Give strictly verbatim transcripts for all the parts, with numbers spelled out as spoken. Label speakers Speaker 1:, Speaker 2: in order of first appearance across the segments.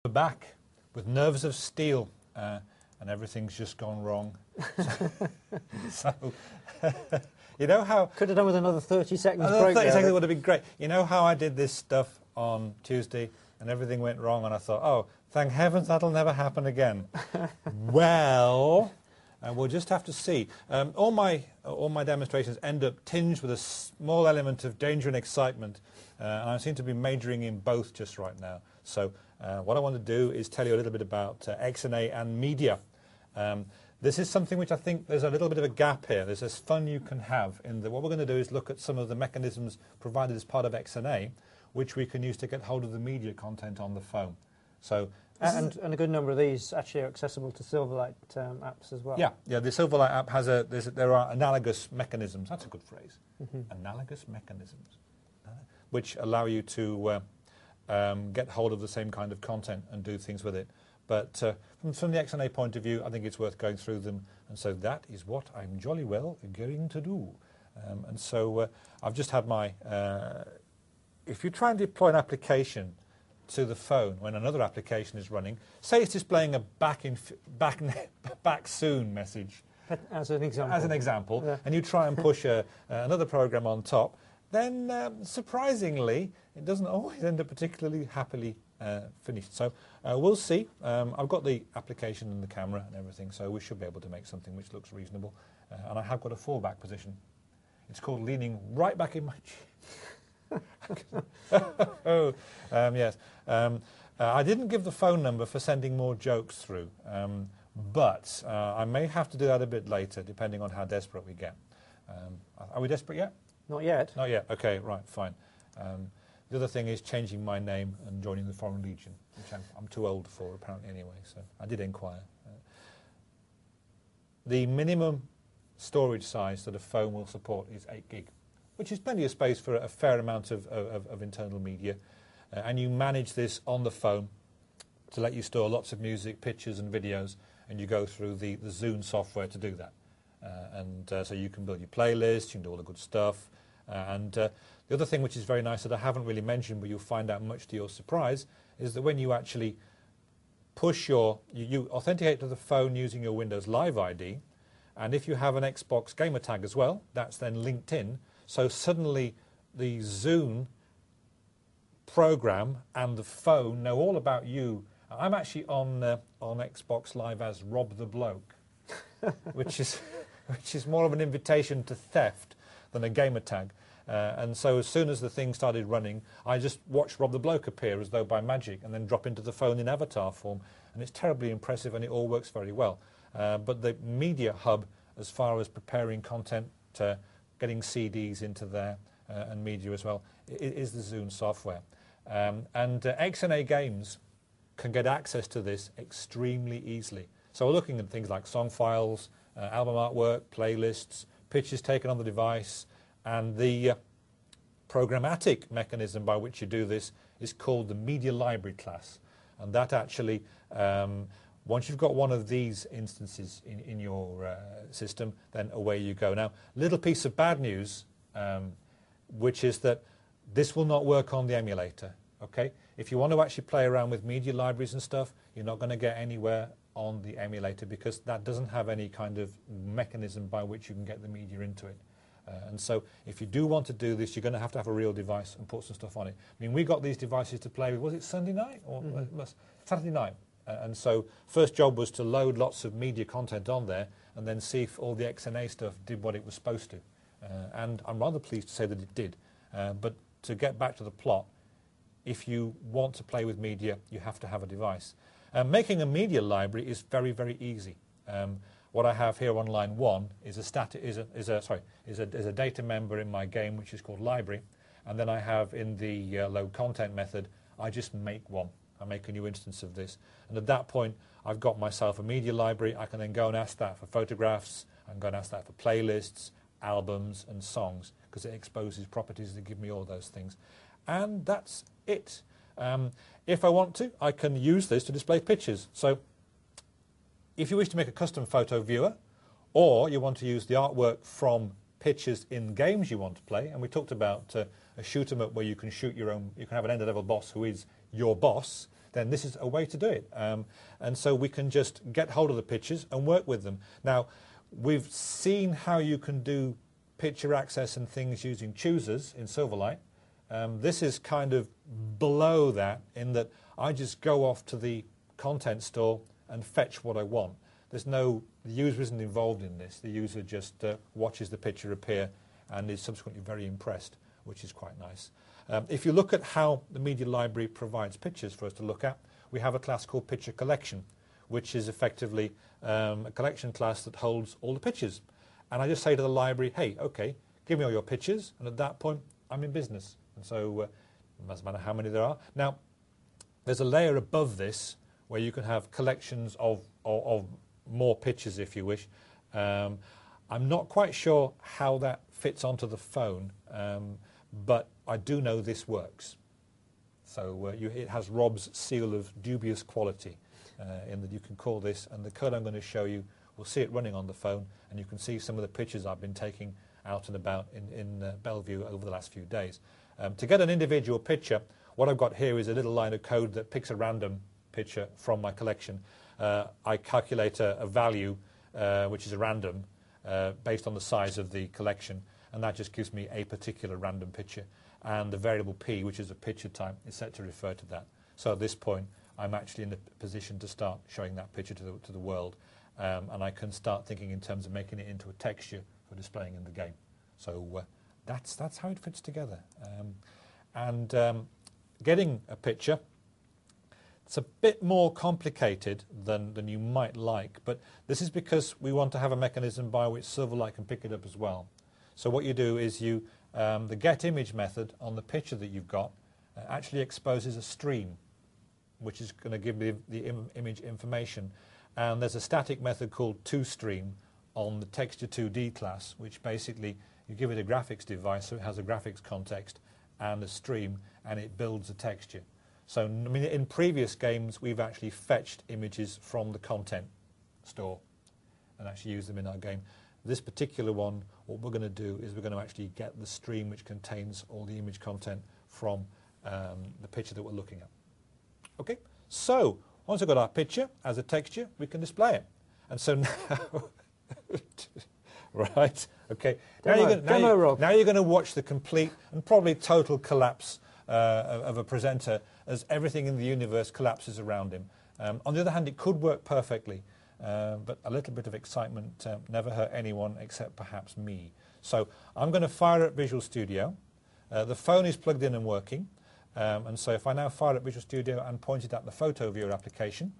Speaker 1: back with nerves of steel, uh, and everything's just gone wrong. so, you know how...
Speaker 2: Could have done with another thirty seconds
Speaker 1: another
Speaker 2: break
Speaker 1: thirty
Speaker 2: there,
Speaker 1: seconds would have been great. You know how I did this stuff on Tuesday and everything went wrong, and I thought, oh, thank heavens that'll never happen again. Well... And we'll just have to see. Um, all my all my demonstrations end up tinged with a small element of danger and excitement, uh, and I seem to be majoring in both just right now. So uh, what I want to do is tell you a little bit about uh, X N A and media. Um, this is something which I think there's a little bit of a gap here. There's this fun you can have in that what we're going to do is look at some of the mechanisms provided as part of X N A, which we can use to get hold of the media content on the phone. So.
Speaker 2: And, and a good number of these actually are accessible to Silverlight um, apps as well.
Speaker 1: Yeah, yeah. The Silverlight app has a, there's a there are analogous mechanisms. That's a good phrase. Mm-hmm. Analogous mechanisms, uh, which allow you to uh, um, get hold of the same kind of content and do things with it. But uh, from, from the X N A point of view, I think it's worth going through them. And so that is what I'm jolly well going to do. Um, and so uh, I've just had my. Uh, if you try and deploy an application to the phone when another application is running, say it's displaying a back in back back soon message,
Speaker 2: as an example,
Speaker 1: as an example,
Speaker 2: yeah.
Speaker 1: and you try and push a, uh, another program on top, then um, surprisingly it doesn't always end up particularly happily uh, finished. So uh, we'll see. Um, I've got the application and the camera and everything, so we should be able to make something which looks reasonable. Uh, and I have got a fallback position. It's called leaning right back in my chair. oh, um, yes. Um, uh, I didn't give the phone number for sending more jokes through, um, but uh, I may have to do that a bit later, depending on how desperate we get. Um, are we desperate yet?
Speaker 2: Not yet.
Speaker 1: Not yet. Okay, right, fine. Um, the other thing is changing my name and joining the Foreign Legion, which I'm, I'm too old for, apparently, anyway, so I did inquire. Uh, the minimum storage size that a phone will support is eight gig. Which is plenty of space for a fair amount of, of, of internal media. Uh, and you manage this on the phone to let you store lots of music, pictures and videos, and you go through the, the Zune software to do that. Uh, and uh, so you can build your playlists, you can do all the good stuff. Uh, and uh, the other thing which is very nice that I haven't really mentioned, but you'll find out much to your surprise, is that when you actually push your, you, you authenticate to the phone using your Windows Live I D, and if you have an Xbox gamer tag as well, that's then linked in. So suddenly the Zune program and the phone know all about you. I'm actually on uh, on Xbox Live as Rob the Bloke, which is which is more of an invitation to theft than a gamer tag. Uh, and so as soon as the thing started running, I just watched Rob the Bloke appear as though by magic and then drop into the phone in avatar form. And it's terribly impressive and it all works very well. Uh, but the media hub, as far as preparing content to getting C Ds into there uh, and media as well, it is the Zune software. Um, and uh, X N A Games can get access to this extremely easily. So we're looking at things like song files, uh, album artwork, playlists, pictures taken on the device, and the uh, programmatic mechanism by which you do this is called the Media Library class. And that actually, um, once you've got one of these instances in, in your uh, system, then away you go. Now, little piece of bad news, um, which is that this will not work on the emulator, okay? If you want to actually play around with media libraries and stuff, you're not going to get anywhere on the emulator because that doesn't have any kind of mechanism by which you can get the media into it. Uh, and so if you do want to do this, you're going to have to have a real device and put some stuff on it. I mean, we got these devices to play with, was it Sunday night? Or mm-hmm. uh, Saturday night. Uh, and so first job was to load lots of media content on there and then see if all the X N A stuff did what it was supposed to. Uh, and I'm rather pleased to say that it did. Uh, but to get back to the plot, if you want to play with media, you have to have a device. Uh, making a media library is very, very easy. Um, what I have here on line one is a, stati is a, is a, sorry, is a, is a data member in my game which is called library. And then I have in the uh, load content method, I just make one. I make a new instance of this. And at that point, I've got myself a media library. I can then go and ask that for photographs. I can go and ask that for playlists, albums, and songs, because it exposes properties that give me all those things. And that's it. Um, if I want to, I can use this to display pictures. So if you wish to make a custom photo viewer, or you want to use the artwork from pictures in games you want to play, and we talked about uh, a shoot 'em up where you can shoot your own, you can have an end-level boss who is your boss, then this is a way to do it. Um, and so we can just get hold of the pictures and work with them. Now, we've seen how you can do picture access and things using choosers in Silverlight. Um, this is kind of below that in that I just go off to the content store and fetch what I want. There's no, the user isn't involved in this. The user just uh, watches the picture appear and is subsequently very impressed, which is quite nice. Um, if you look at how the media library provides pictures for us to look at, we have a class called Picture Collection, which is effectively um, a collection class that holds all the pictures. And I just say to the library, hey, okay, give me all your pictures, and at that point, I'm in business. And so uh, it doesn't matter how many there are. Now, there's a layer above this where you can have collections of, of, of more pictures, if you wish. Um, I'm not quite sure how that fits onto the phone, um, but I do know this works. So uh, you, it has Rob's seal of dubious quality uh, in that you can call this, and the code I'm going to show you will see it running on the phone, and you can see some of the pictures I've been taking out and about in, in uh, Bellevue over the last few days. Um, to get an individual picture, what I've got here is a little line of code that picks a random picture from my collection. Uh, I calculate a, a value, uh, which is a random, uh, based on the size of the collection, and that just gives me a particular random picture. And the variable p, which is a picture type, is set to refer to that. So at this point, I'm actually in a position to start showing that picture to the, to the world, um, and I can start thinking in terms of making it into a texture for displaying in the game. So uh, that's, that's how it fits together. Um, and um, getting a picture, it's a bit more complicated than, than you might like, but this is because we want to have a mechanism by which Silverlight can pick it up as well. So what you do is you, um, the getImage method on the picture that you've got uh, actually exposes a stream, which is going to give me the im image information. And there's a static method called toStream on the texture two D class, which basically you give it a graphics device, so it has a graphics context and a stream, and it builds a texture. So I mean, in previous games, we've actually fetched images from the content store and actually used them in our game. This particular one, what we're going to do is we're going to actually get the stream which contains all the image content from um, the picture that we're looking at. Okay, so once we've got our picture as a texture, we can display it. And so now, right, okay, now,
Speaker 2: Demo,
Speaker 1: you're gonna, now,
Speaker 2: demo,
Speaker 1: you,
Speaker 2: Rob.
Speaker 1: now you're going to watch the complete and probably total collapse uh, of, of a presenter as everything in the universe collapses around him. Um, on the other hand, it could work perfectly. Uh, but a little bit of excitement uh, never hurt anyone except perhaps me. So I'm going to fire up Visual Studio. Uh, the phone is plugged in and working. Um, and so if I now fire up Visual Studio and point it at the Photo Viewer application,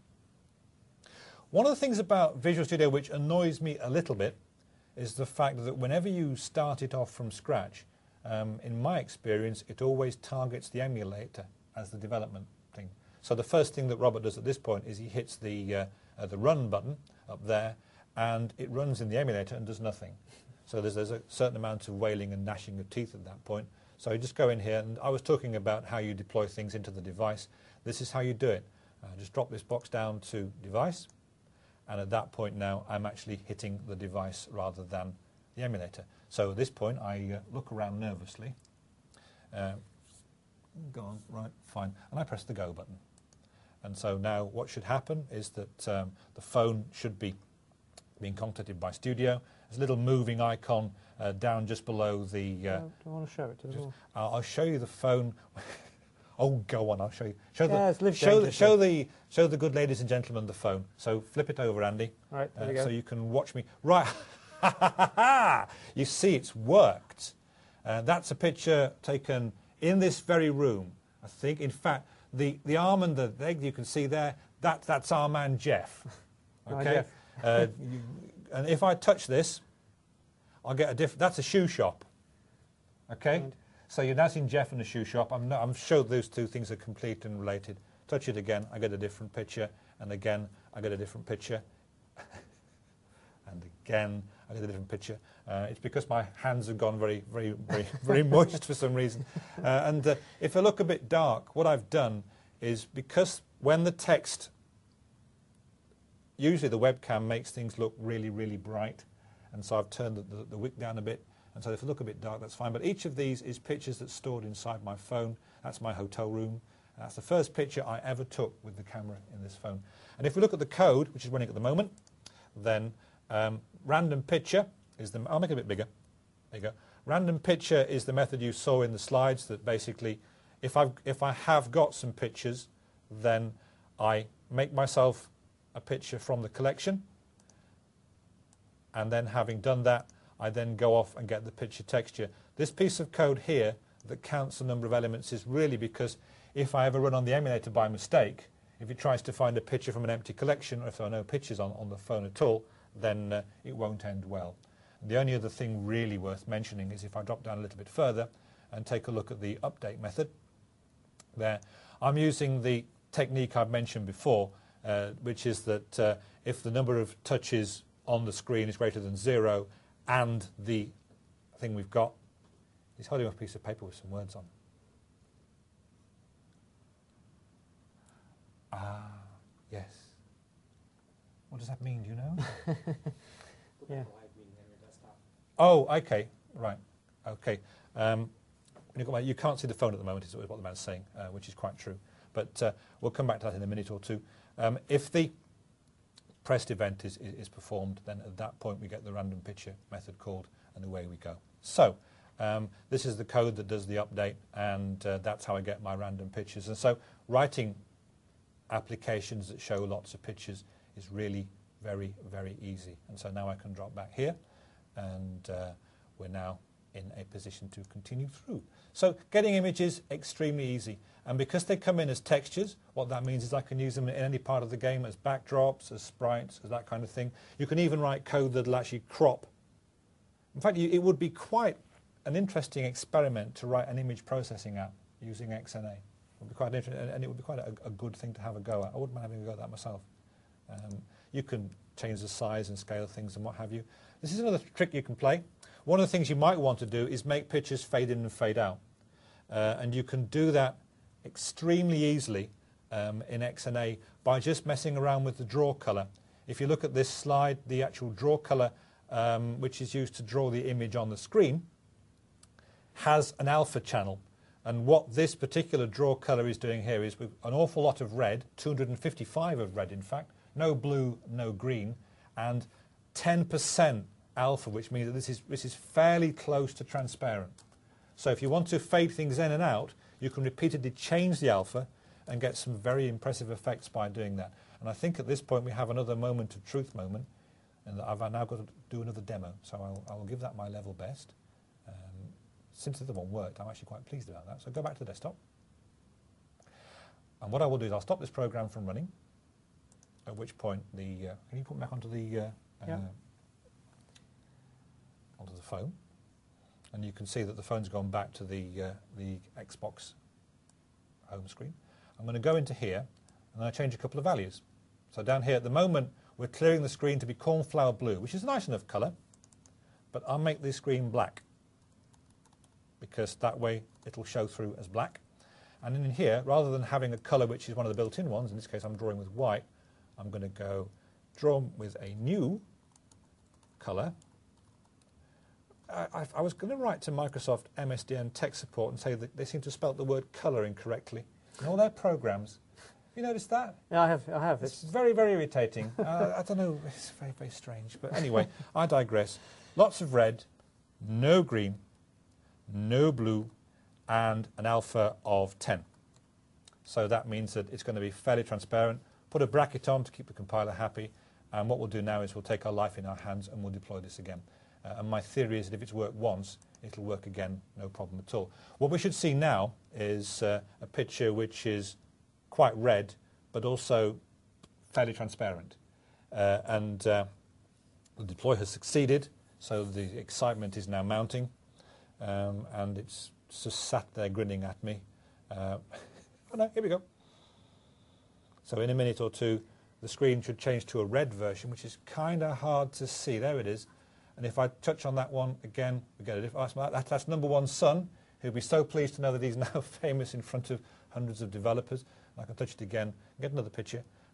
Speaker 1: one of the things about Visual Studio which annoys me a little bit is the fact that whenever you start it off from scratch, um, in my experience, it always targets the emulator as the development thing. So the first thing that Robert does at this point is he hits the uh, Uh, the run button up there, and it runs in the emulator and does nothing. So there's, there's a certain amount of wailing and gnashing of teeth at that point. So you just go in here, and I was talking about how you deploy things into the device. This is how you do it. Uh, just drop this box down to device, and at that point now I'm actually hitting the device rather than the emulator. So at this point I uh, look around nervously. Uh, go on, right, fine. And I press the go button. And so now what should happen is that um, the phone should be being contacted by Studio. There's a little moving icon uh, down just below the... Uh,
Speaker 2: do you want to show it to the world?
Speaker 1: I'll, I'll show you the phone. Oh, go on, I'll show you. Show,
Speaker 2: yeah,
Speaker 1: the, show, the, show, the, show the good ladies and gentlemen the phone. So flip it over, Andy.
Speaker 2: Right, there
Speaker 1: uh,
Speaker 2: you go.
Speaker 1: So you can watch me. Right. You see, it's worked. Uh, that's a picture taken in this very room, I think. In fact... The, the arm and the leg you can see there, that, that's our man Jeff. Okay?
Speaker 2: Hi, Jeff.
Speaker 1: uh, you, and if I touch this, I'll get a different... That's a shoe shop. Okay? Right. So you're now seeing Jeff in a shoe shop. I'm, not, I'm sure those two things are complete and related. Touch it again, I get a different picture. And again, I get a different picture. And again, I get a different picture. Uh, it's because my hands have gone very, very, very, very moist for some reason. Uh, and uh, if I look a bit dark, what I've done is because when the text, usually the webcam makes things look really, really bright, and so I've turned the, the, the wick down a bit. And so if I look a bit dark, that's fine. But each of these is pictures that's stored inside my phone. That's my hotel room. That's the first picture I ever took with the camera in this phone. And if we look at the code, which is running at the moment, then um, random picture is the... I'll make it a bit bigger. There you go. Random picture is the method you saw in the slides, that basically if, I've, if I have got some pictures, then I make myself a picture from the collection, and then having done that, I then go off and get the picture texture. This piece of code here that counts the number of elements is really because if I ever run on the emulator by mistake, if it tries to find a picture from an empty collection, or if there are no pictures on, on the phone at all, then uh, it won't end well. And the only other thing really worth mentioning is if I drop down a little bit further and take a look at the update method there, I'm using the technique I've mentioned before, uh, which is that uh, if the number of touches on the screen is greater than zero and the thing we've got is holding up a piece of paper with some words on. Ah, yes. What does that mean, do you know?
Speaker 2: Yeah.
Speaker 1: Oh, okay, right, okay. Um, you can't see the phone at the moment, is what the man's saying, uh, which is quite true. But uh, we'll come back to that in a minute or two. Um, if the pressed event is, is, is performed, then at that point we get the random picture method called, and away we go. So um, this is the code that does the update, and uh, that's how I get my random pictures. And so writing applications that show lots of pictures is really very, very easy. And so now I can drop back here, and uh, we're now in a position to continue through. So getting images, extremely easy. And because they come in as textures, what that means is I can use them in any part of the game as backdrops, as sprites, as that kind of thing. You can even write code that will actually crop. In fact, you, it would be quite an interesting experiment to write an image processing app using X N A. It would be quite interesting, and it would be quite a, a good thing to have a go at. I wouldn't mind having a go at that myself. Um, you can change the size and scale things and what have you. This is another trick you can play. One of the things you might want to do is make pictures fade in and fade out. Uh, and you can do that extremely easily um, in X N A by just messing around with the draw color. If you look at this slide, the actual draw color, um, which is used to draw the image on the screen, has an alpha channel. And what this particular draw color is doing here is with an awful lot of red, two hundred fifty-five of red in fact, no blue, no green, and ten percent alpha, which means that this is, this is fairly close to transparent. So if you want to fade things in and out, you can repeatedly change the alpha and get some very impressive effects by doing that. And I think at this point we have another moment of truth moment, and that I've now got to do another demo. So I'll, I'll give that my level best. Um, since the other one worked, I'm actually quite pleased about that. So go back to the desktop. And what I will do is I'll stop this program from running, at which point the... Uh, can you put me back onto the... Uh,
Speaker 2: yeah.
Speaker 1: uh, onto the phone, and you can see that the phone's gone back to the uh, the Xbox home screen. I'm going to go into here and I change a couple of values. So down here at the moment we're clearing the screen to be cornflower blue, which is a nice enough colour, but I'll make the screen black because that way it'll show through as black. And in here, rather than having a colour which is one of the built-in ones, in this case I'm drawing with white, I'm going to go draw with a new colour. I, I was going to write to Microsoft M S D N tech support and say that they seem to spell the word colour incorrectly in all their programs. You noticed that?
Speaker 2: Yeah, I have. I have.
Speaker 1: It's, it's very, very irritating. uh, I don't know. It's very, very strange. But anyway, I digress. Lots of red, no green, no blue, and an alpha of ten. So that means that it's going to be fairly transparent. Put a bracket on to keep the compiler happy. And what we'll do now is we'll take our life in our hands and we'll deploy this again. Uh, and my theory is that if it's worked once, it'll work again, no problem at all. What we should see now is uh, a picture which is quite red, but also fairly transparent. Uh, and uh, the deploy has succeeded, so the excitement is now mounting. Um, and it's just sat there grinning at me. Uh, oh no, here we go. So in a minute or two, the screen should change to a red version, which is kind of hard to see. There it is. And if I touch on that one again, we get a different. That, that's number one's son, who'll be so pleased to know that he's now famous in front of hundreds of developers. And I can touch it again, get another picture,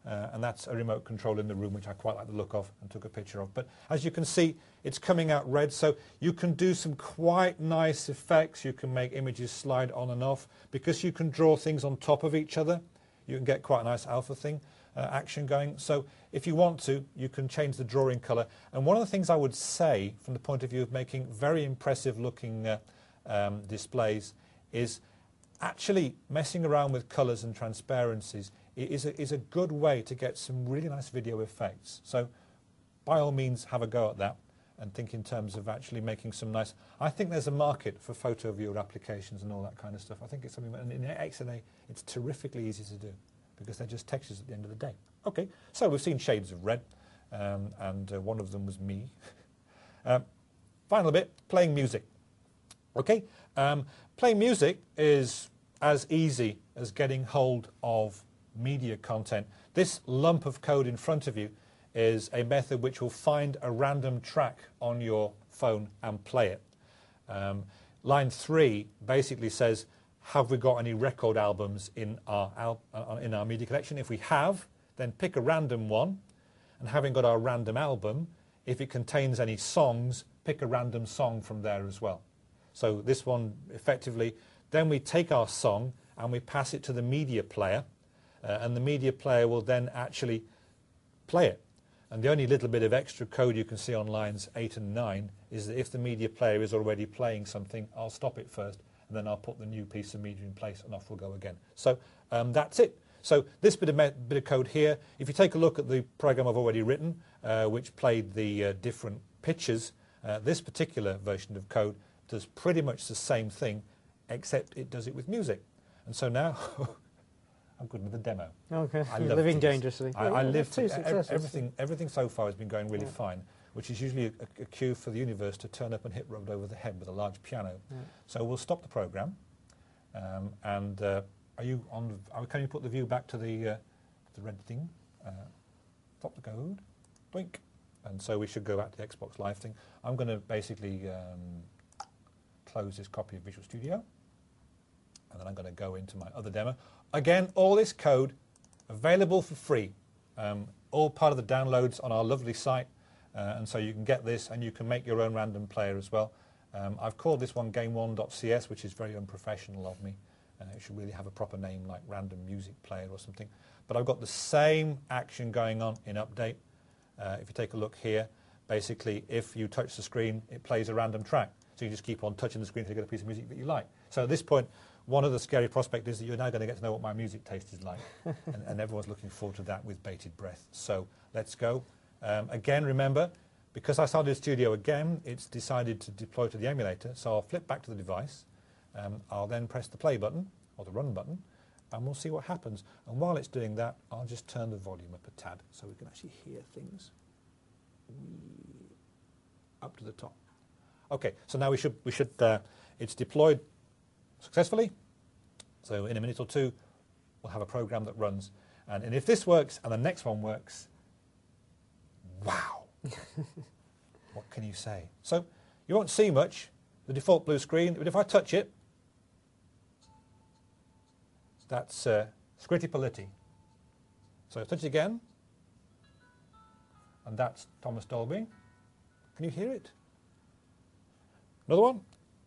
Speaker 1: Uh, and that's a remote control in the room, which I quite like the look of and took a picture of. But as you can see, it's coming out red, so you can do some quite nice effects. You can make images slide on and off. Because you can draw things on top of each other, you can get quite a nice alpha thing, uh, action going. So if you want to, you can change the drawing colour. And one of the things I would say, from the point of view of making very impressive looking uh, um, displays, is actually messing around with colours and transparencies is a, is a good way to get some really nice video effects. So by all means have a go at that and think in terms of actually making some nice... I think there's a market for photo viewer applications and all that kind of stuff. I think it's something, and in X N A it's terrifically easy to do because they're just textures at the end of the day. Okay, so we've seen shades of red, um, and uh, one of them was me. uh, final bit, playing music. Okay, um, playing music is as easy as getting hold of media content. This lump of code in front of you is a method which will find a random track on your phone and play it. Um, line three basically says, have we got any record albums in our, al uh, in our media collection? If we have, then pick a random one, and having got our random album, if it contains any songs, pick a random song from there as well. So this one effectively, then we take our song and we pass it to the media player, uh, and the media player will then actually play it. And the only little bit of extra code you can see on lines eight and nine is that if the media player is already playing something, I'll stop it first, and then I'll put the new piece of media in place, and off we'll go again. So um, that's it. So this bit of, bit of code here, if you take a look at the program I've already written, uh, which played the uh, different pitches, uh, this particular version of code does pretty much the same thing, except it does it with music. And so now, I'm good with the demo.
Speaker 2: Okay,
Speaker 1: I
Speaker 2: you're
Speaker 1: love
Speaker 2: living
Speaker 1: these.
Speaker 2: dangerously.
Speaker 1: I,
Speaker 2: yeah,
Speaker 1: I
Speaker 2: yeah,
Speaker 1: live
Speaker 2: two
Speaker 1: for,
Speaker 2: successes.
Speaker 1: everything. Everything so far has been going really
Speaker 2: Yeah.
Speaker 1: fine, which is usually a, a cue for the universe to turn up and hit Road over the head with a large piano.
Speaker 2: Yeah.
Speaker 1: So we'll stop the program, um, and uh, are you on? The, can you put the view back to the uh, the red thing? Uh, stop the code, blink, and so we should go back to the Xbox Live thing. I'm going to basically um, close this copy of Visual Studio, and then I'm going to go into my other demo. Again, all this code available for free, um, all part of the downloads on our lovely site, uh, and so you can get this and you can make your own random player as well. Um, I've called this one game one dot C S, which is very unprofessional of me. Uh, it should really have a proper name like Random Music Player or something. But I've got the same action going on in Update. Uh, if you take a look here, basically if you touch the screen, it plays a random track. So you just keep on touching the screen until you get a piece of music that you like. So at this point, one of the scary prospects is that you're now going to get to know what my music taste is like. and, and everyone's looking forward to that with bated breath. So let's go. Um, again, remember, because I started Studio again, it's decided to deploy to the emulator. So I'll flip back to the device. Um, I'll then press the play button, or the run button, and we'll see what happens. And while it's doing that, I'll just turn the volume up a tad so we can actually hear things up to the top. Okay, so now we should, we should uh, it's deployed successfully. So in a minute or two, we'll have a program that runs. And, and if this works and the next one works, wow. What can you say? So you won't see much, the default blue screen, but if I touch it, that's uh, Scritti Politti. So touch it again, and that's Thomas Dolby. Can you hear it? Another one.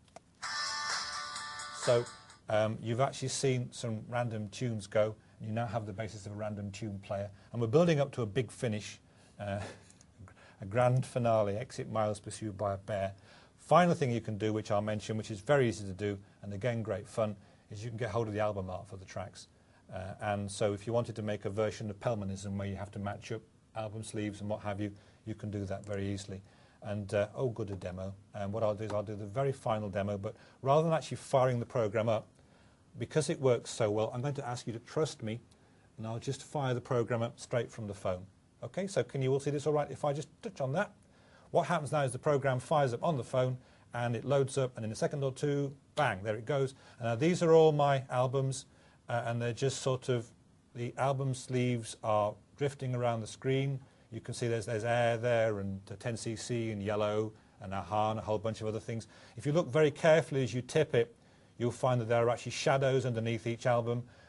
Speaker 1: So um, you've actually seen some random tunes go, and you now have the basis of a random tune player. And we're building up to a big finish, uh, a grand finale, Exit Miles Pursued by a Bear. Final thing you can do, which I'll mention, which is very easy to do, and again great fun, is you can get hold of the album art for the tracks. Uh, and so if you wanted to make a version of Pelmanism where you have to match up album sleeves and what have you, you can do that very easily. And, uh, oh, good, a demo. And what I'll do is I'll do the very final demo, but rather than actually firing the program up, because it works so well, I'm going to ask you to trust me, and I'll just fire the program up straight from the phone. Okay, so can you all see this all right? If I just touch on that, what happens now is the program fires up on the phone, and it loads up, and in a second or two, bang, there it goes. And now these are all my albums, uh, and they're just sort of, the album sleeves are drifting around the screen. You can see there's, there's Air there, and the ten C C, and Yellow, and Aha, and a whole bunch of other things. If you look very carefully as you tip it, you'll find that there are actually shadows underneath each album,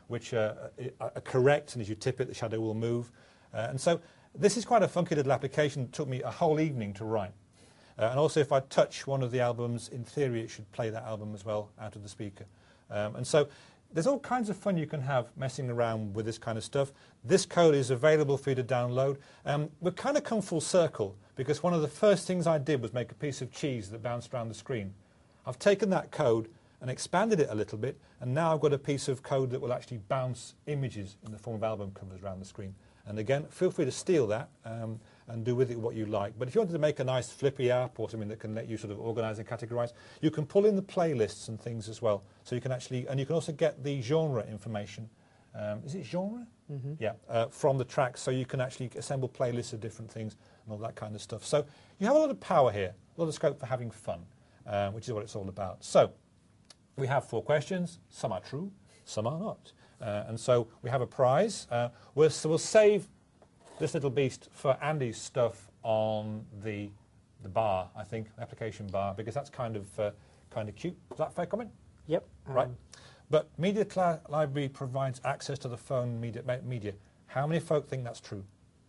Speaker 1: which uh, are correct, and as you tip it, the shadow will move. Uh, and so this is quite a funky little application. It took me a whole evening to write. Uh, and also, if I touch one of the albums, in theory, it should play that album as well out of the speaker. Um, and so there's all kinds of fun you can have messing around with this kind of stuff. This code is available for you to download. Um, we've kind of come full circle, because one of the first things I did was make a piece of cheese that bounced around the screen. I've taken that code and expanded it a little bit, and now I've got a piece of code that will actually bounce images in the form of album covers around the screen. And again, feel free to steal that um, and do with it what you like. But if you wanted to make a nice flippy app or something that can let you sort of organize and categorize, you can pull in the playlists and things as well. So you can actually, and you can also get the genre information. Um, is it genre?
Speaker 2: Mm-hmm.
Speaker 1: Yeah, uh, from the tracks. So you can actually assemble playlists of different things and all that kind of stuff. So you have a lot of power here, a lot of scope for having fun, uh, which is what it's all about. So we have four questions. Some are true, some are not. Uh, and so we have a prize. Uh, we'll, so we'll save this little beast for Andy's stuff on the the bar, I think, application bar, because that's kind of uh, kind of cute. Is that a fair comment?
Speaker 2: Yep. Um,
Speaker 1: Right. But Media Cla- Library provides access to the phone media, media. How many folk think that's true?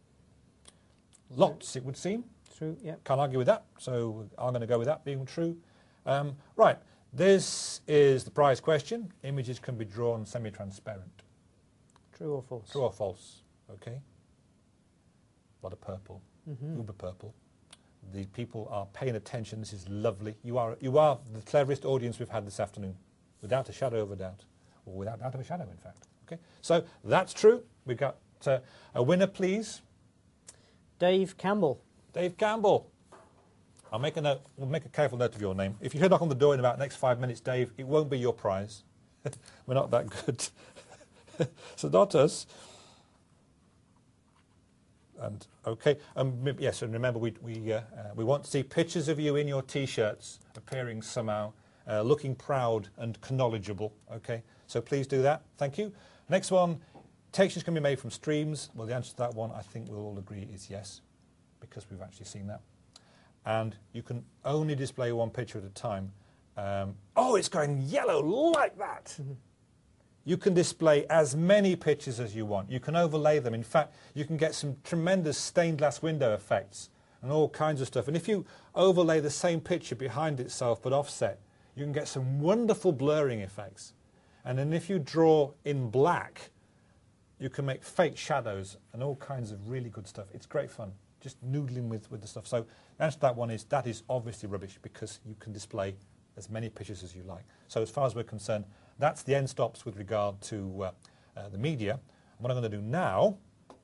Speaker 1: Lots, it would seem.
Speaker 2: True, yep.
Speaker 1: Can't argue with that, so I'm going to go with that being true. Um, right. This is the prize question. Images can be drawn semi-transparent.
Speaker 2: True or false?
Speaker 1: True or false? Okay. A lot of purple.
Speaker 2: Mm-hmm.
Speaker 1: Uber purple. The people are paying attention. This is lovely. You are, you are the cleverest audience we've had this afternoon, without a shadow of a doubt. Or without doubt of a shadow, in fact. Okay. So that's true. We've got uh, a winner, please.
Speaker 2: Dave Campbell.
Speaker 1: Dave Campbell. I'll make a note. We'll make a careful note of your name. If you hear knock on the door in about the next five minutes, Dave, it won't be your prize. We're not that good. So not us. And okay. Um, yes, and remember, we we uh, uh, we want to see pictures of you in your T-shirts, appearing somehow, uh, looking proud and knowledgeable. Okay. So please do that. Thank you. Next one. Textures can be made from streams. Well, the answer to that one, I think we'll all agree, is yes, because we've actually seen that. And you can only display one picture at a time. Um, oh, it's going yellow like that. Mm-hmm. You can display as many pictures as you want. You can overlay them. In fact, you can get some tremendous stained glass window effects and all kinds of stuff. And if you overlay the same picture behind itself but offset, you can get some wonderful blurring effects. And then if you draw in black, you can make fake shadows and all kinds of really good stuff. It's great fun, just noodling with, with the stuff. So the answer to that one is that is obviously rubbish, because you can display as many pictures as you like. So as far as we're concerned, that's the end stops with regard to uh, uh, the media. And what I'm going to do now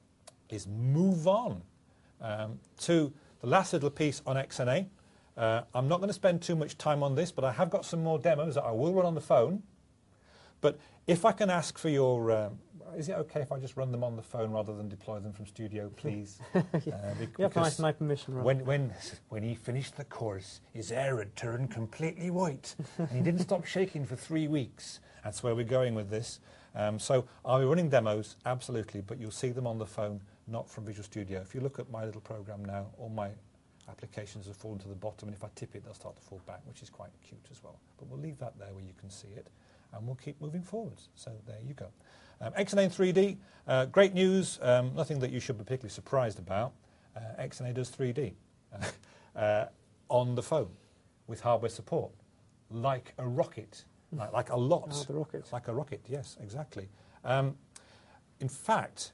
Speaker 1: is move on um, to the last little piece on X N A. Uh, I'm not going to spend too much time on this, but I have got some more demos that I will run on the phone. But if I can ask for your... Um, is it okay if I just run them on the phone rather than deploy them from studio, please?
Speaker 2: yeah.
Speaker 1: uh,
Speaker 2: You have to ask my permission, Rob.
Speaker 1: When, when, when he finished the course, his hair had turned completely white, and he didn't stop shaking for three weeks. That's where we're going with this. Um, so I'll be running demos, absolutely, but you'll see them on the phone, not from Visual Studio. If you look at my little program now, all my applications have fallen to the bottom, and if I tip it, they'll start to fall back, which is quite cute as well. But we'll leave that there where you can see it, and we'll keep moving forwards. So there you go. Um, X N A in three D, uh, great news, um, nothing that you should be particularly surprised about. Uh, X N A does three D uh, uh, on the phone with hardware support, like a rocket, like, like a lot.
Speaker 2: Oh, the rocket.
Speaker 1: Like a rocket, yes, exactly. Um, in fact,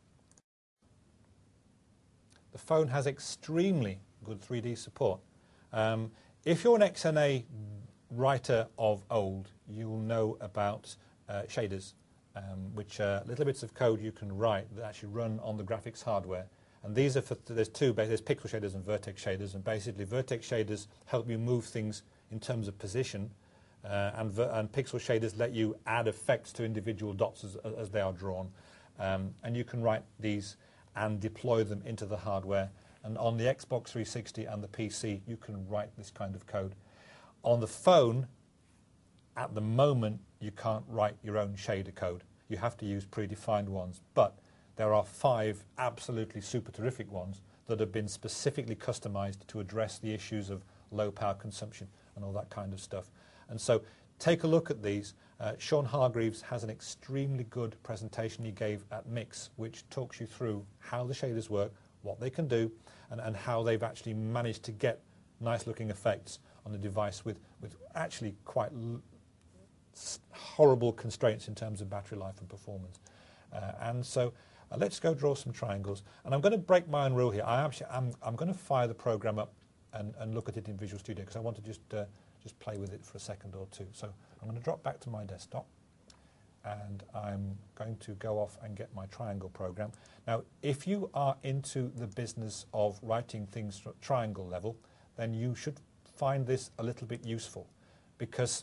Speaker 1: the phone has extremely good three D support. Um, if you're an X N A writer of old, you'll know about uh, shaders. Um, which are little bits of code you can write that actually run on the graphics hardware. And these are for, th there's two, there's pixel shaders and vertex shaders, and basically vertex shaders help you move things in terms of position, uh, and, and pixel shaders let you add effects to individual dots as, as they are drawn. Um, and you can write these and deploy them into the hardware. And on the Xbox three sixty and the P C, you can write this kind of code. On the phone, at the moment, you can't write your own shader code. You have to use predefined ones. But there are five absolutely super terrific ones that have been specifically customized to address the issues of low power consumption and all that kind of stuff. And so take a look at these. Uh, Sean Hargreaves has an extremely good presentation he gave at Mix, which talks you through how the shaders work, what they can do, and, and how they've actually managed to get nice-looking effects on the device with, with actually quite l horrible constraints in terms of battery life and performance. Uh, and so uh, let's go draw some triangles. And I'm going to break my own rule here. I actually, I'm, I'm going to fire the program up and, and look at it in Visual Studio because I want to just, uh, just play with it for a second or two. So I'm going to drop back to my desktop and I'm going to go off and get my triangle program. Now, if you are into the business of writing things at triangle level, then you should find this a little bit useful because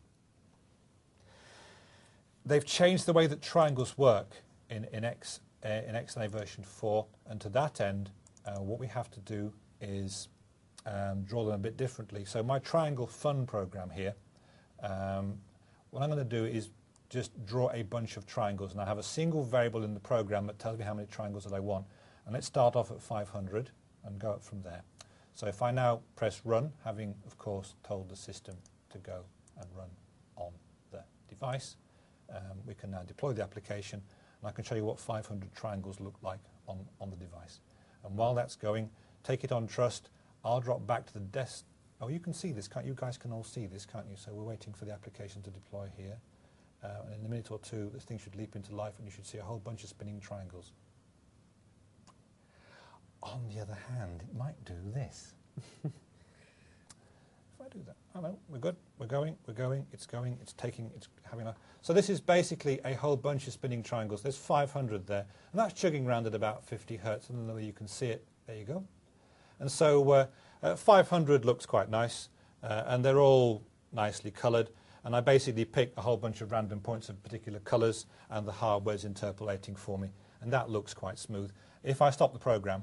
Speaker 1: they've changed the way that triangles work in, in, X, uh, in X N A version four, and to that end, uh, what we have to do is um, draw them a bit differently. So my Triangle Fun program here, um, what I'm going to do is just draw a bunch of triangles, and I have a single variable in the program that tells me how many triangles that I want. And let's start off at five hundred and go up from there. So if I now press Run, having, of course, told the system to go and run on the device, Um, we can now deploy the application, and I can show you what five hundred triangles look like on, on the device. And while that's going, take it on trust. I'll drop back to the desk. Oh, you can see this, can't you? You guys can all see this, can't you? So we're waiting for the application to deploy here. Uh, and in a minute or two, this thing should leap into life, and you should see a whole bunch of spinning triangles. On the other hand, it might do this. If I do that, oh no, we're good, we're going, we're going, it's going, it's taking, it's having a... So this is basically a whole bunch of spinning triangles. There's five hundred there, and that's chugging around at about fifty hertz. I don't know whether you can see it. There you go. And so uh, uh, five hundred looks quite nice, uh, and they're all nicely coloured. And I basically pick a whole bunch of random points of particular colours, and the hardware's interpolating for me, and that looks quite smooth. If I stop the program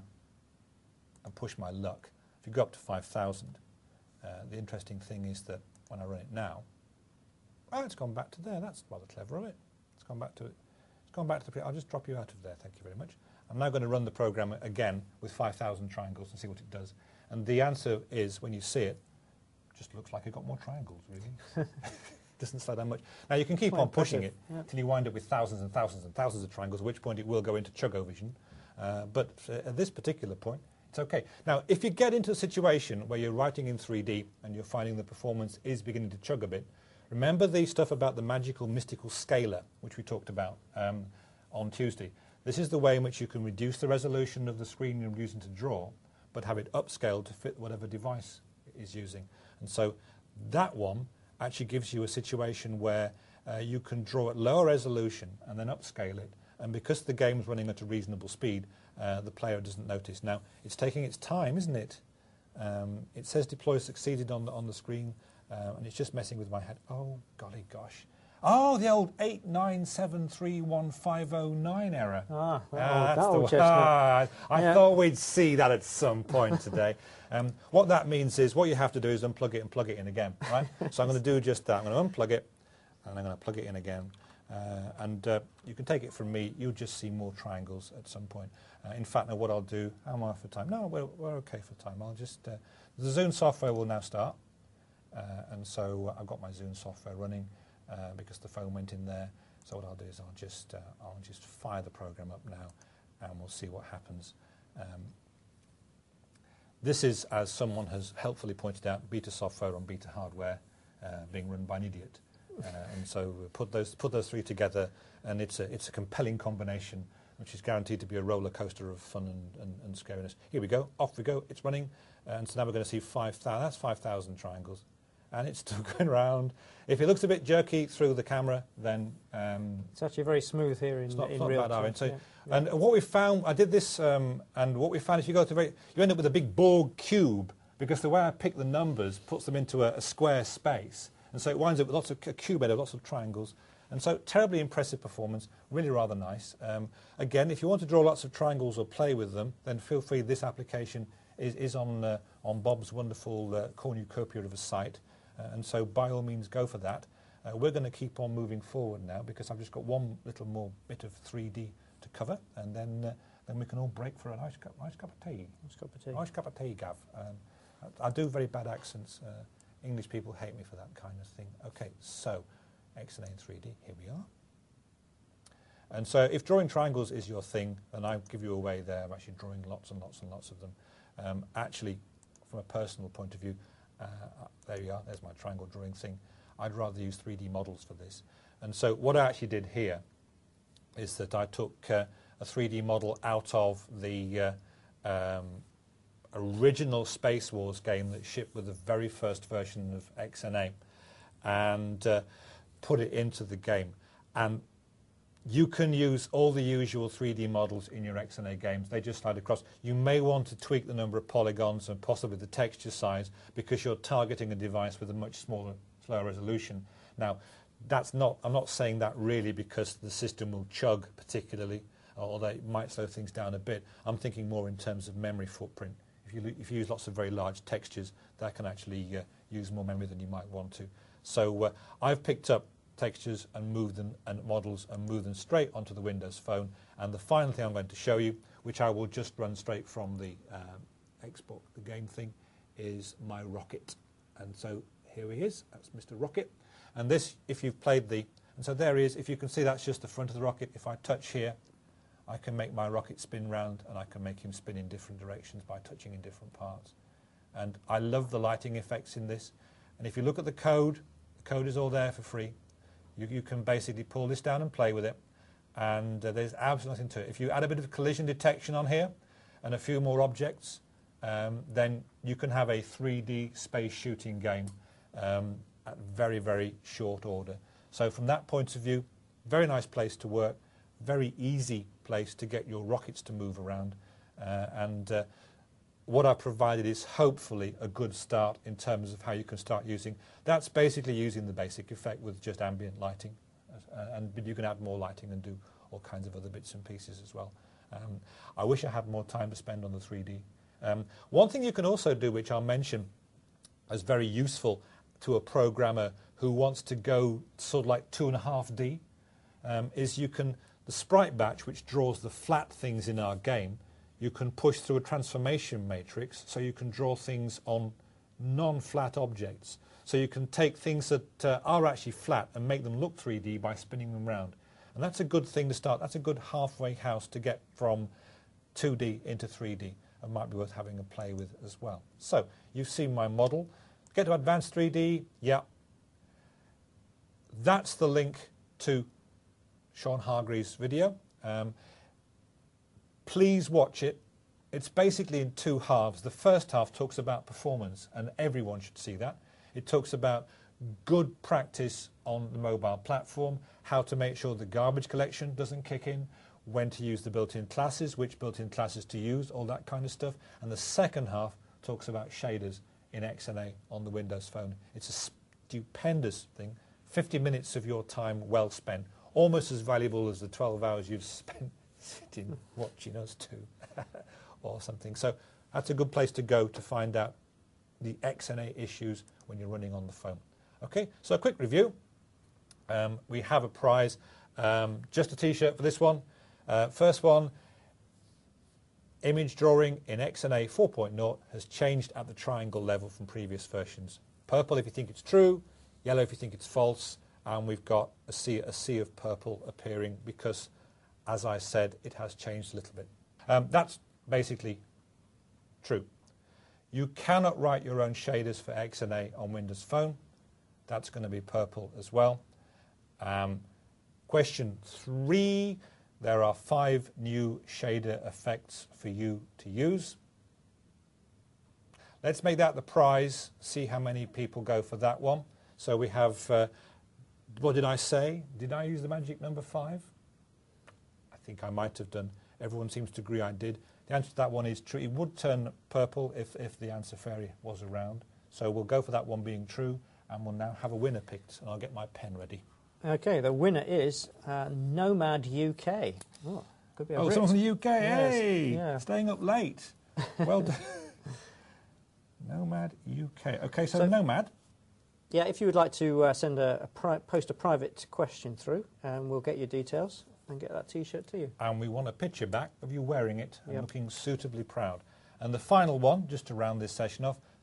Speaker 1: and push my luck, if you go up to five thousand, uh, the interesting thing is that when I run it now, oh, it's gone back to there. That's rather clever of it. It's gone back to it. It's gone back to the. Pre I'll just drop you out of there. Thank you very much. I'm now going to run the program again with five thousand triangles and see what it does. And the answer is, when you see it, it just looks like it got more triangles, really. Doesn't slow down much. Now, you can keep
Speaker 2: Quite
Speaker 1: on pushing
Speaker 2: impressive,
Speaker 1: it
Speaker 2: yeah.
Speaker 1: till you wind up with thousands and thousands and thousands of triangles, at which point it will go into ChugOvision. Uh, but uh, at this particular point, it's okay. Now, if you get into a situation where you're writing in three D and you're finding the performance is beginning to chug a bit, remember the stuff about the magical, mystical scaler, which we talked about um, on Tuesday. This is the way in which you can reduce the resolution of the screen you're using to draw, but have it upscaled to fit whatever device it is using. And so that one actually gives you a situation where uh, you can draw at lower resolution and then upscale it. And because the game's running at a reasonable speed, uh, the player doesn't notice. Now, it's taking its time, isn't it? Um, it says deploy succeeded on the, on the screen. Uh, and it's just messing with my head. Oh, golly gosh. Oh, the old eight nine seven three one five oh nine error.
Speaker 2: Ah, that
Speaker 1: Ah,
Speaker 2: old,
Speaker 1: that's
Speaker 2: that
Speaker 1: the
Speaker 2: old
Speaker 1: one.
Speaker 2: chestnut.
Speaker 1: Ah, I
Speaker 2: Yeah.
Speaker 1: thought we'd see that at some point today. Um, what that means is what you have to do is unplug it and plug it in again, right? So I'm going to do just that. I'm going to unplug it, and I'm going to plug it in again. Uh, and uh, you can take it from me. You'll just see more triangles at some point. Uh, in fact, now what I'll do, how am I for time? No, we're, we're okay for time. I'll just, uh, the Zune software will now start. Uh, and so uh, I've got my Zune software running uh, because the phone went in there. So what I'll do is I'll just, uh, I'll just fire the program up now, and we'll see what happens. Um, this is, as someone has helpfully pointed out, beta software on beta hardware uh, being run by an idiot. Uh, and so we put those, put those three together, and it's a, it's a compelling combination, which is guaranteed to be a roller coaster of fun and, and, and scariness. Here we go, off we go, it's running. And so now we're going to see five thousand, that's five thousand triangles. And it's still going around. If it looks a bit jerky through the camera, then um,
Speaker 2: It's actually very smooth here in,
Speaker 1: it's not,
Speaker 2: in
Speaker 1: it's not
Speaker 2: real
Speaker 1: bad,
Speaker 2: time.
Speaker 1: Aaron. So,
Speaker 2: Yeah.
Speaker 1: And what we found, I did this, um, and what we found, if you go to very, you end up with a big Borg cube, because the way I pick the numbers puts them into a, a square space. And so it winds up with lots of a cube made of lots of triangles. And so terribly impressive performance, really rather nice. Um, again, if you want to draw lots of triangles or play with them, then feel free. This application is, is on, uh, on Bob's wonderful uh, cornucopia of a site. Uh, and so by all means, go for that. Uh, we're going to keep on moving forward now because I've just got one little more bit of three D to cover, and then uh, then we can all break for a nice cup, nice cup of tea.
Speaker 2: Nice cup of tea.
Speaker 1: Nice cup of tea, Gav. Um, I, I do very bad accents uh, English people hate me for that kind of thing. Okay, so X N A in three D, here we are. And so if drawing triangles is your thing, then I'll give you away there. I'm actually drawing lots and lots and lots of them. Um, actually, from a personal point of view, uh, there you are, there's my triangle drawing thing. I'd rather use three D models for this. And so what I actually did here is that I took uh, a three D model out of the uh, um, original Space Wars game that shipped with the very first version of X N A and uh, put it into the game. And you can use all the usual three D models in your X N A games. They just slide across. You may want to tweak the number of polygons and possibly the texture size because you're targeting a device with a much smaller, slower resolution. Now, that's not, I'm not saying that really because the system will chug particularly, although it might slow things down a bit. I'm thinking more in terms of memory footprint. If you, if you use lots of very large textures, that can actually uh, use more memory than you might want to. So uh, I've picked up textures and moved them and models and moved them straight onto the Windows Phone. And the final thing I'm going to show you, which I will just run straight from the um, Xbox, the game thing, is my rocket. And so here he is. That's Mister Rocket. And this, if you've played the, and so there he is. If you can see, that's just the front of the rocket. If I touch here, I can make my rocket spin round, and I can make him spin in different directions by touching in different parts. And I love the lighting effects in this. And if you look at the code, the code is all there for free. You, you can basically pull this down and play with it, and uh, there's absolutely nothing to it. If you add a bit of collision detection on here and a few more objects, um, then you can have a three D space shooting game um, at very, very short order. So from that point of view, very nice place to work, very easy place to get your rockets to move around, uh, and uh, what I've provided is hopefully a good start in terms of how you can start using. That's basically using the basic effect with just ambient lighting, uh, and you can add more lighting and do all kinds of other bits and pieces as well. Um, I wish I had more time to spend on the three D. Um, one thing you can also do, which I'll mention as very useful to a programmer who wants to go sort of like two and a half D, um, is you can, the sprite batch, which draws the flat things in our game, you can push through a transformation matrix so you can draw things on non-flat objects. So you can take things that uh, are actually flat and make them look three D by spinning them round. And that's a good thing to start. That's a good halfway house to get from two D into three D, and might be worth having a play with as well. So you've seen my model. Get to Advanced three D, yeah. That's the link to Sean Hargreaves' video. Um, please watch it. It's basically in two halves. The first half talks about performance, and everyone should see that. It talks about good practice on the mobile platform, how to make sure the garbage collection doesn't kick in, when to use the built-in classes, which built-in classes to use, all that kind of stuff. And the second half talks about shaders in X N A on the Windows Phone. It's a stupendous thing. fifty minutes of your time well spent, almost as valuable as the twelve hours you've spent sitting watching us two or something. So that's a good place to go to find out the X N A issues when you're running on the phone. Okay, so a quick review. Um, we have a prize, um, just a t-shirt for this one. Uh, first one, image drawing in X N A four point oh has changed at the triangle level from previous versions. Purple if you think it's true, yellow if you think it's false, and we've got a sea, a sea of purple appearing because, as I said, it has changed a little bit. Um, that's basically true. You cannot write your own shaders for X N A on Windows Phone. That's going to be purple as well. Um, question three, there are five new shader effects for you to use. Let's make that the prize, see how many people go for that one. So we have, uh, what did I say? Did I use the magic number five? I think I might have done. Everyone seems to agree I did. The answer to that one is true. It would turn purple if, if the answer fairy was around. So we'll go for that one being true, and we'll now have a winner picked, and I'll get my pen ready.
Speaker 2: Okay, the winner is uh, Nomad U K. Oh, could be a
Speaker 1: Oh,
Speaker 2: Brit.
Speaker 1: someone from the U K,
Speaker 2: Yes,
Speaker 1: hey!
Speaker 2: yeah.
Speaker 1: Staying up late. Well done. Nomad U K. Okay, so,
Speaker 2: So-
Speaker 1: Nomad.
Speaker 2: Yeah, if you would like to uh, send a, a pri post a private question through, um, we'll get your details and get that T-shirt to you.
Speaker 1: And we want a picture back of you wearing it and
Speaker 2: Yep.
Speaker 1: looking suitably proud. And the final one, just to round this session off,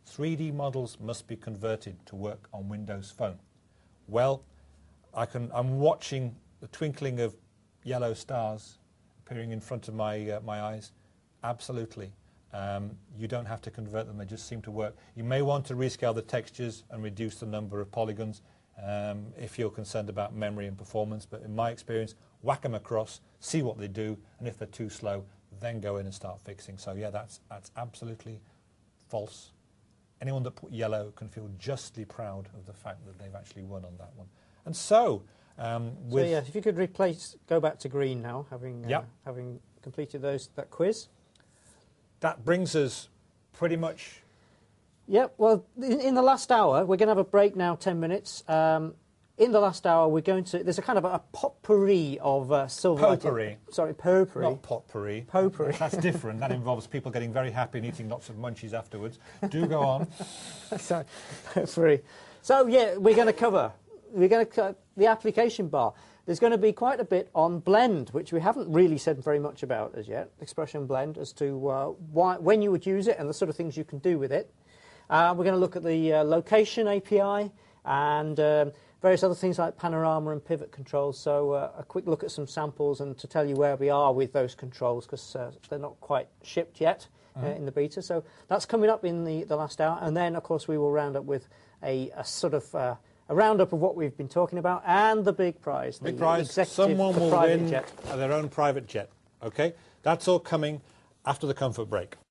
Speaker 1: three D models must be converted to work on Windows Phone. Well, I can, I'm watching the twinkling of yellow stars appearing in front of my, uh, my eyes. Absolutely. Um, you don't have to convert them, they just seem to work. You may want to rescale the textures and reduce the number of polygons um, if you're concerned about memory and performance, but in my experience, whack them across, see what they do, and if they're too slow, then go in and start fixing. So yeah, that's, that's absolutely false. Anyone that put yellow can feel justly proud of the fact that they've actually won on that one. And so, um, with
Speaker 2: so yeah, if you could replace, go back to green now, having uh,
Speaker 1: yep.
Speaker 2: having completed those that quiz.
Speaker 1: That brings us pretty much.
Speaker 2: Yep. Well, in, in the last hour, we're going to have a break now, ten minutes. Um, in the last hour, we're going to. There's a kind of a, a potpourri of uh, silver.
Speaker 1: Potpourri.
Speaker 2: Sorry, potpourri.
Speaker 1: Not potpourri.
Speaker 2: Potpourri.
Speaker 1: That's different. That involves people getting very happy and eating lots of munchies afterwards. Do go on.
Speaker 2: Sorry, potpourri. So yeah, we're going to cover. We're going to cover the application bar. There's going to be quite a bit on blend, which we haven't really said very much about as yet. Expression blend, as to uh, why, when you would use it and the sort of things you can do with it. Uh, we're going to look at the uh, location A P I and um, various other things like panorama and pivot controls. So uh, a quick look at some samples and to tell you where we are with those controls, because uh, they're not quite shipped yet uh, in the beta. So that's coming up in the, the last hour. And then, of course, we will round up with a, a sort of uh, a roundup of what we've been talking about and the big prize.
Speaker 1: Big
Speaker 2: the
Speaker 1: prize.
Speaker 2: executive
Speaker 1: Someone will
Speaker 2: private
Speaker 1: win
Speaker 2: jet.
Speaker 1: their own private jet. Okay, that's all coming after the comfort break.